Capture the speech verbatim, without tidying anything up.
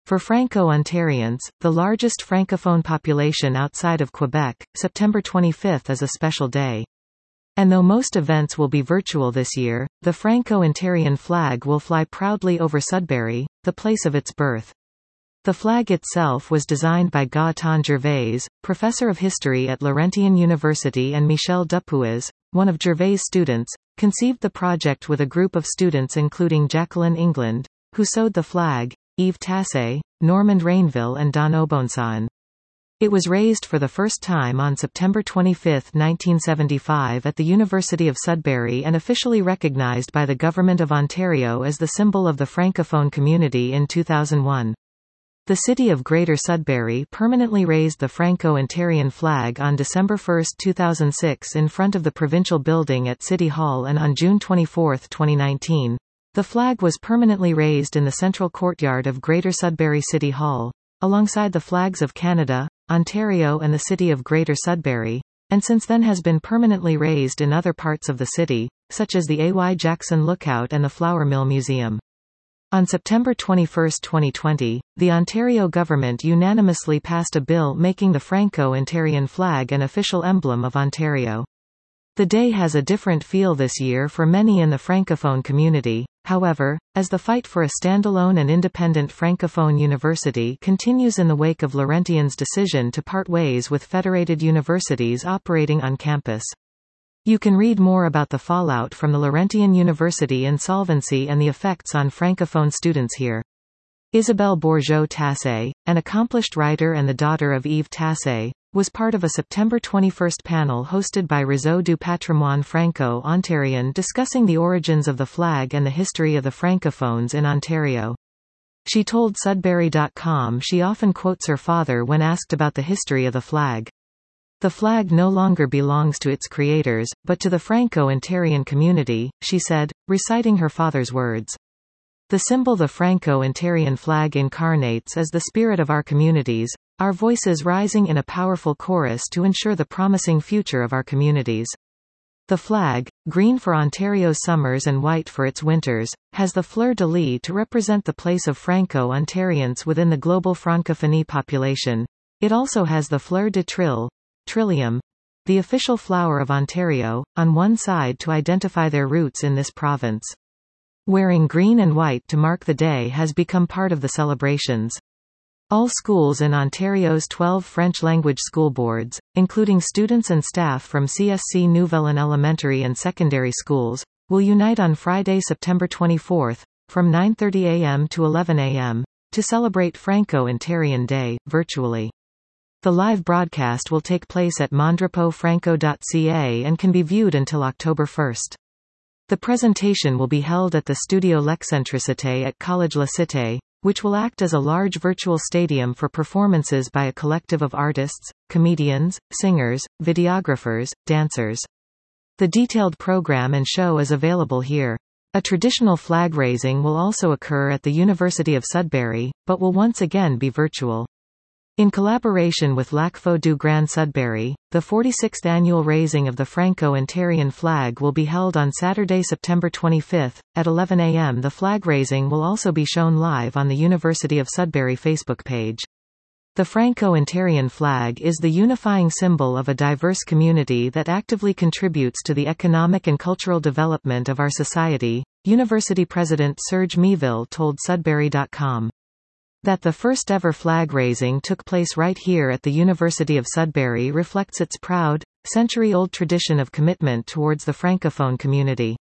For Franco-Ontarians, the largest francophone population outside of Quebec, September twenty-fifth is a special day. And though most events will be virtual this year, the Franco-Ontarian flag will fly proudly over Sudbury, the place of its birth. The flag itself was designed by Gaëtan Gervais, professor of history at Laurentian University, and Michel Dupuis, one of Gervais' students, conceived the project with a group of students including Jacqueline England, who sewed the flag, Yves Tassé, Normand Rainville and Don Obonsan. It was raised for the first time on September twenty-fifth, nineteen seventy-five at the University of Sudbury and officially recognized by the Government of Ontario as the symbol of the Francophone community in two thousand one. The city of Greater Sudbury permanently raised the Franco-Ontarian flag on December first, two thousand six in front of the provincial building at City Hall, and on June twenty-fourth, twenty nineteen, the flag was permanently raised in the central courtyard of Greater Sudbury City Hall, alongside the flags of Canada, Ontario and the city of Greater Sudbury, and since then has been permanently raised in other parts of the city, such as the A Y Jackson Lookout and the Flour Mill Museum. On September twenty-first, twenty twenty, the Ontario government unanimously passed a bill making the Franco-Ontarian flag an official emblem of Ontario. The day has a different feel this year for many in the Francophone community, however, as the fight for a standalone and independent Francophone university continues in the wake of Laurentian's decision to part ways with federated universities operating on campus. You can read more about the fallout from the Laurentian University insolvency and the effects on Francophone students here. Isabelle Bourgeot-Tassé, an accomplished writer and the daughter of Yves Tassé, was part of a September twenty-first panel hosted by Réseau du Patrimoine Franco-Ontarien discussing the origins of the flag and the history of the Francophones in Ontario. She told Sudbury dot com she often quotes her father when asked about the history of the flag. The flag no longer belongs to its creators, but to the Franco-Ontarian community, she said, reciting her father's words. The symbol the Franco-Ontarian flag incarnates is the spirit of our communities, our voices rising in a powerful chorus to ensure the promising future of our communities. The flag, green for Ontario's summers and white for its winters, has the fleur-de-lis to represent the place of Franco-Ontarians within the global francophonie population. It also has the fleur de trille, Trillium, the official flower of Ontario, on one side to identify their roots in this province. Wearing green and white to mark the day has become part of the celebrations. All schools in Ontario's twelve French-language school boards, including students and staff from C S C Nouvelle elementary and secondary schools, will unite on Friday, September twenty-fourth, from nine thirty a m to eleven a m, to celebrate Franco-Ontarian Day, virtually. The live broadcast will take place at mondrapeau franco dot c a and can be viewed until October first. The presentation will be held at the Studio L'Excentricité at Collège La Cité, which will act as a large virtual stadium for performances by a collective of artists, comedians, singers, videographers, dancers. The detailed program and show is available here. A traditional flag raising will also occur at the University of Sudbury, but will once again be virtual. In collaboration with Lac Faux du Grand Sudbury, the forty-sixth annual raising of the Franco-Ontarian flag will be held on Saturday, September twenty-fifth, at eleven a m The flag raising will also be shown live on the University of Sudbury Facebook page. The Franco-Ontarian flag is the unifying symbol of a diverse community that actively contributes to the economic and cultural development of our society, University President Serge Miville told Sudbury dot com. That the first ever flag raising took place right here at the University of Sudbury reflects its proud, century-old tradition of commitment towards the Francophone community.